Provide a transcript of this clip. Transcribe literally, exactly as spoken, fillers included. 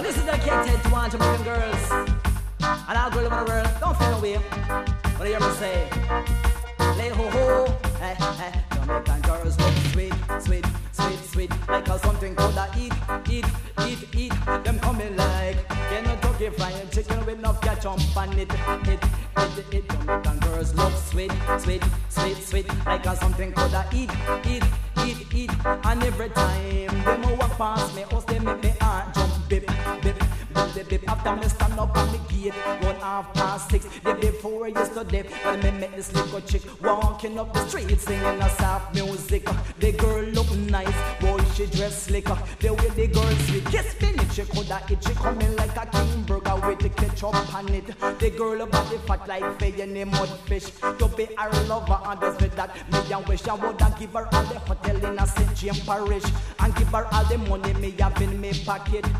This is dedicated to all Jamaican girls and all girls around the world. Don't feel no way. What do you hear me say? Lay ho ho, eh eh. Jamaican girls look sweet, sweet, sweet, sweet, like how something coulda eat, eat, eat, eat. Them coming like Kentucky fried chicken with no ketchup on it, it, it, it. Jamaican girls look sweet, sweet, sweet, sweet, like how something coulda eat, eat, eat, eat. And every time them a walk past me, house they make me heart jump, bip, bip, bip, bip, bip. After me stand up on the gate, one half past six, the before yesterday, when me met this little chick walking up the street singing a soft music. The girl look nice, boy she dress slick. The way the girl sweet, yes finish she coulda eat. She coming like a king burger with the ketchup on it. The girl body fat like fay in a mudfish. To be her lover and just with that, me a wish I woulda give her all the hotel in a Saint James Parish and give her all the money me have in me pocket.